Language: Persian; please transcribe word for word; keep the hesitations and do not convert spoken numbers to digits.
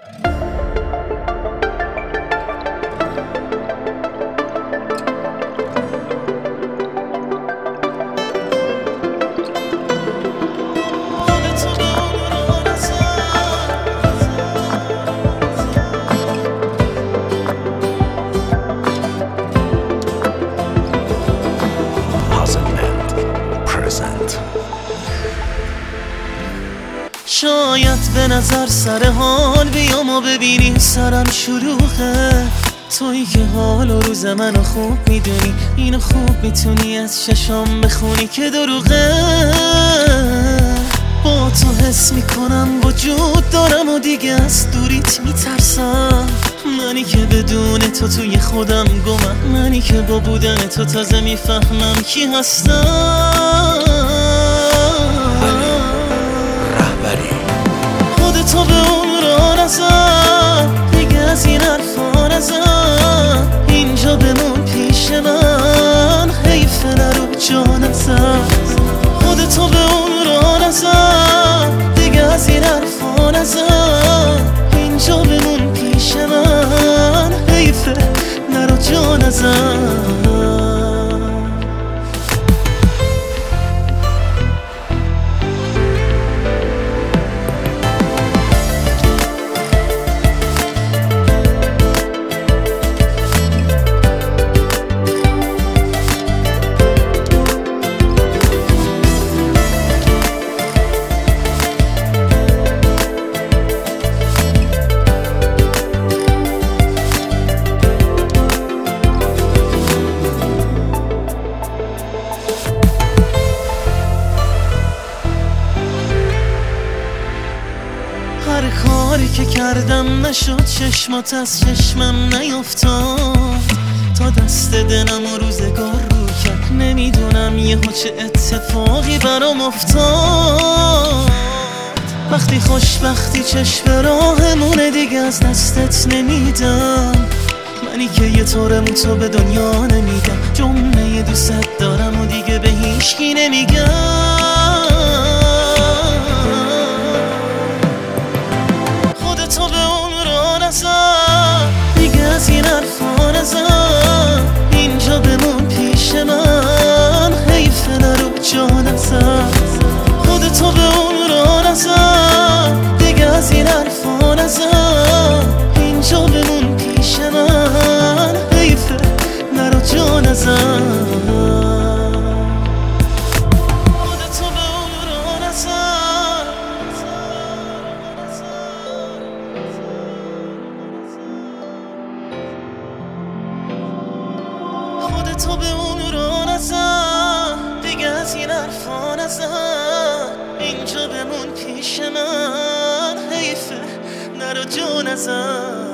شاید به نظر سر حال بیام و ببینی سرم شلوغه، تویی که حال و روز منو خوب میدونی، اینو خوب میتونی از چشام بخونی که دروغه. با تو حس میکنم وجود دارم و دیگه از دوریت میترسم، منی که بدون تو توی خودم گمم، منی که با بودن تو تازه میفهمم کی هستم. خودتو به اون را نزن، دیگه از این حرفا نزن، اینجا بمون پیش من، حیف نرو جا نزن. خودتو به اون را نزن، دیگه از این حرفا نزن، اینجا بمون پیش من، حیف نرو جا نزن. هر کاری که کردم نشد، چشمات از چشمم نیفتاد، تا دست دلم و روزگار رو کرد، نمیدونم یهو چه اتفاقی برام افتاد. وقتی خوشبختی چشم راهمونه، دیگه از دستت نمیدم، منی که یه طورمو تو به دنیا نمیدم، جمله دوست دارم و دیگه به هیچکی نمیگم. دیگه از این حرفا نزن، اینجا بمون پیش من، حیف نرو جا نزن. خودتو به اون را نزن، دیگه از این حرفا نزن، اینجا بمون پیش من، حیف نرو جا نزن. تو به اون رو نزن، دیگه از این حرفا نزن، اینجا بمون پیش من، حیفه نرو جا نزن.